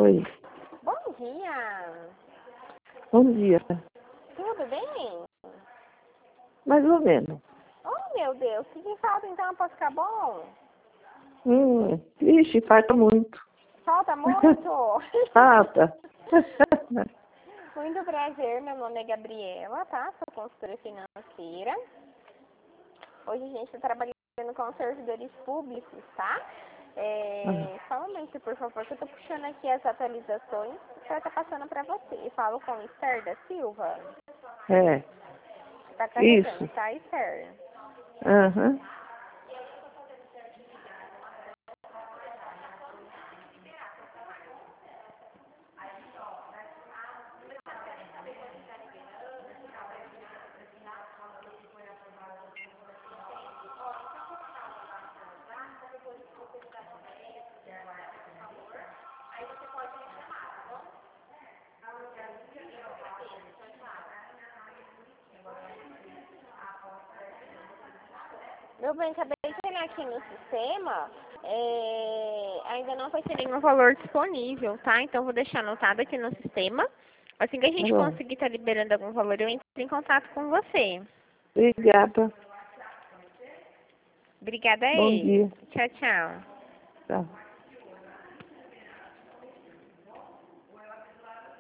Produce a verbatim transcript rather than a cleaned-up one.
Oi. Bom dia. Bom dia. Tudo bem? Mais ou menos. Oh, meu Deus. Se que falta, então, para ficar bom? Hum, ixi, falta muito. Falta muito? Falta. Muito prazer. Meu nome é Gabriela, tá? Sou consultora financeira. Hoje a gente está trabalhando com servidores públicos, tá? É, só um momento, por favor, que eu tô puxando aqui as atualizações para estar passando para você. Eu falo com Esther da Silva. É, Tá carregando, isso. tá, Esther? Aham. Meu bem, acabei de olhar aqui no sistema, é, ainda não vai ter nenhum valor disponível, tá? Então vou deixar anotado aqui no sistema. Assim que a Tá gente bom. conseguir estar liberando algum valor, eu entro em contato com você. Obrigada. Obrigada Bom aí. dia. Tchau, tchau. Tchau.